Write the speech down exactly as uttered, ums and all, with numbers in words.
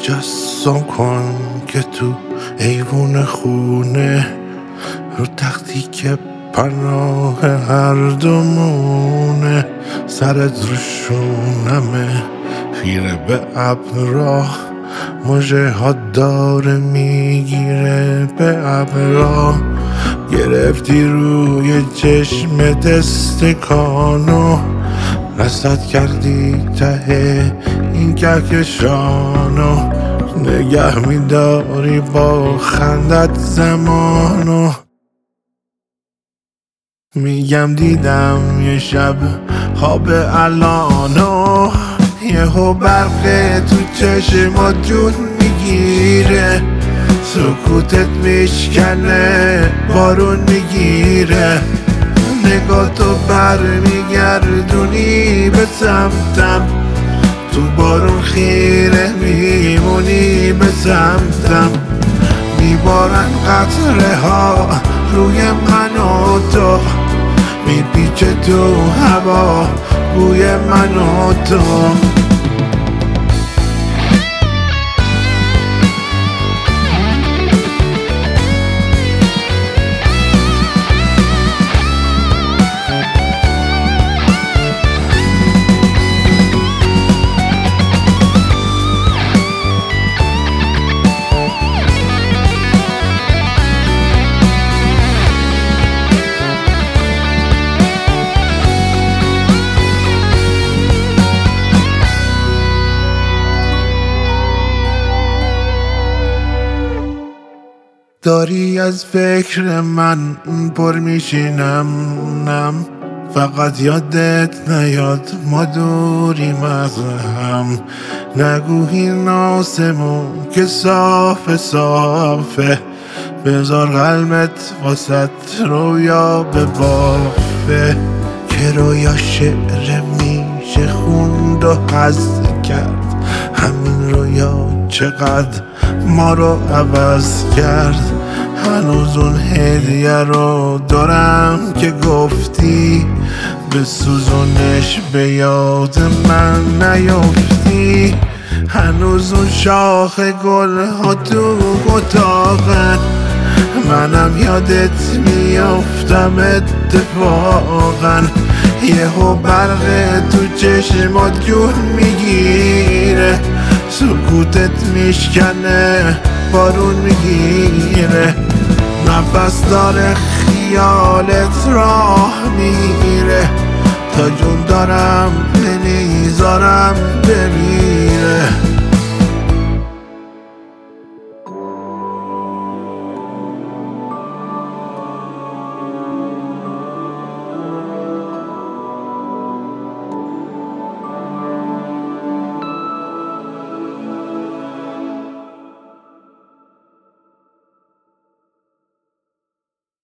تجسم کن که تو ایوون خونه رو تختی که پناه هر دومونه، سرت رو شونمه خیره به ابرا، مژه ها داره میگیره به ابرا، گرفتی روی چشم دستکانو، رصد کردی ته این کهکشانو، نگه میداری با خندت زمانو. میگم دیدم یه شب خواب الانو، یهو برق تو چشمات جون میگیره، سکوتت میشکنه بارون میگیره، نگاه تو بر میگردونی به سمتم، تو بارون خیره میمونی به سمتم، میبارن قطره ها روی من و تو، میپیچه تو هوا بوی من و تو. داری از فکر من پر میشینم، نم فقط یادت نیاد ما دوریم از هم، نگو این آسمون که صاف صافه، بذار قلبت واسط رویا به بافه، که رویا شعر میشه خوند و حذف کرد، همین رویا چقدر ما رو عوض کرد، هنوز اون هدیه رو دارم که گفتی، به سوزونش به یاد من نیفتی، هنوز اون شاخ گل ها تو اتاقن، منم یادت میافتم اتفاقا، یهو برق تو چشمات جون میگیره، سکوتت میشکنه بارون میگیره، نفس داره خیالت راه میگیره، تا جون دارم نمیذارم بمیره.